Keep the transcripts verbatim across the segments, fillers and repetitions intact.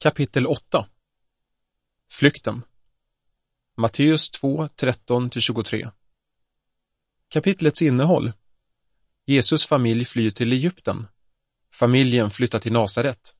Kapitel åtta. Flykten. Matteus två, tretton till tjugotre. Kapitlets innehåll. Jesus familj flyr till Egypten. Familjen flyttar till Nasaret.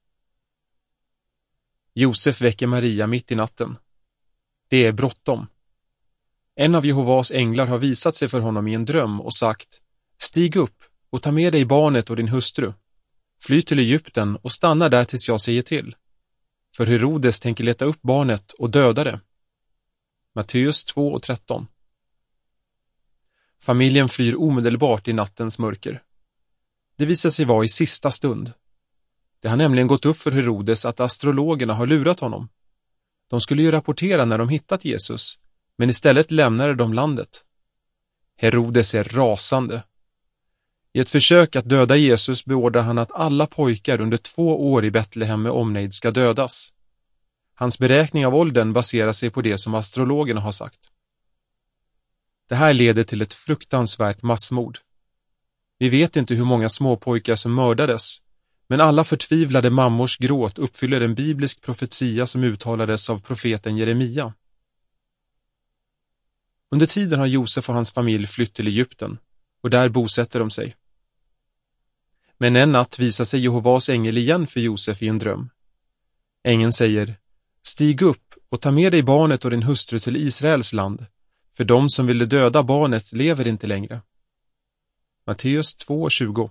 Josef väcker Maria mitt i natten. Det är bråttom. En av Jehovas änglar har visat sig för honom i en dröm och sagt: Stig upp och ta med dig barnet och din hustru. Fly till Egypten och stanna där tills jag säger till. För Herodes tänker leta upp barnet och döda det. Matteus två och tretton. Familjen flyr omedelbart i nattens mörker. Det visar sig vara i sista stund. Det har nämligen gått upp för Herodes att astrologerna har lurat honom. De skulle ju rapportera när de hittat Jesus, men istället lämnade de landet. Herodes är rasande. I ett försök att döda Jesus beordrar han att alla pojkar under två år i Betlehem med omnejd ska dödas. Hans beräkning av åldern baserar sig på det som astrologerna har sagt. Det här leder till ett fruktansvärt massmord. Vi vet inte hur många småpojkar som mördades, men alla förtvivlade mammors gråt uppfyller en biblisk profetia som uttalades av profeten Jeremia. Under tiden har Josef och hans familj flytt till Egypten, och där bosätter de sig. Men en natt visar sig Jehovas ängel igen för Josef i en dröm. Ängeln säger: Stig upp och ta med dig barnet och din hustru till Israels land, för de som ville döda barnet lever inte längre. Matteus två tjugo.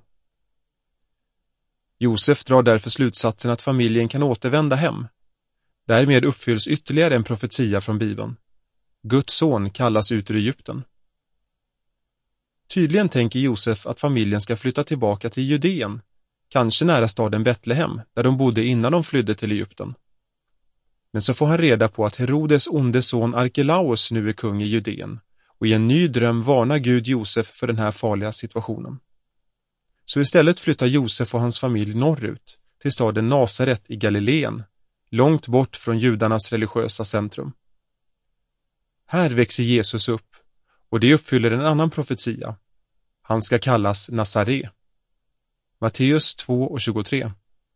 Josef drar därför slutsatsen att familjen kan återvända hem. Därmed uppfylls ytterligare en profetia från Bibeln. Guds son kallas ut ur Egypten. Tydligen tänker Josef att familjen ska flytta tillbaka till Judeen, kanske nära staden Betlehem, där de bodde innan de flydde till Egypten. Men så får han reda på att Herodes onde son Arkelaus nu är kung i Judeen, och i en ny dröm varnar Gud Josef för den här farliga situationen. Så istället flyttar Josef och hans familj norrut, till staden Nasaret i Galileen, långt bort från judarnas religiösa centrum. Här växer Jesus upp, och det uppfyller en annan profetia. Han ska kallas Nazare. Matteus två och tjugotre.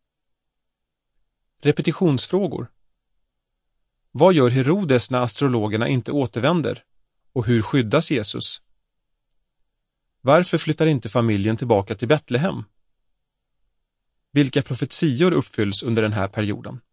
Repetitionsfrågor. Vad gör Herodes när astrologerna inte återvänder? Och hur skyddas Jesus? Varför flyttar inte familjen tillbaka till Betlehem? Vilka profetior uppfylls under den här perioden?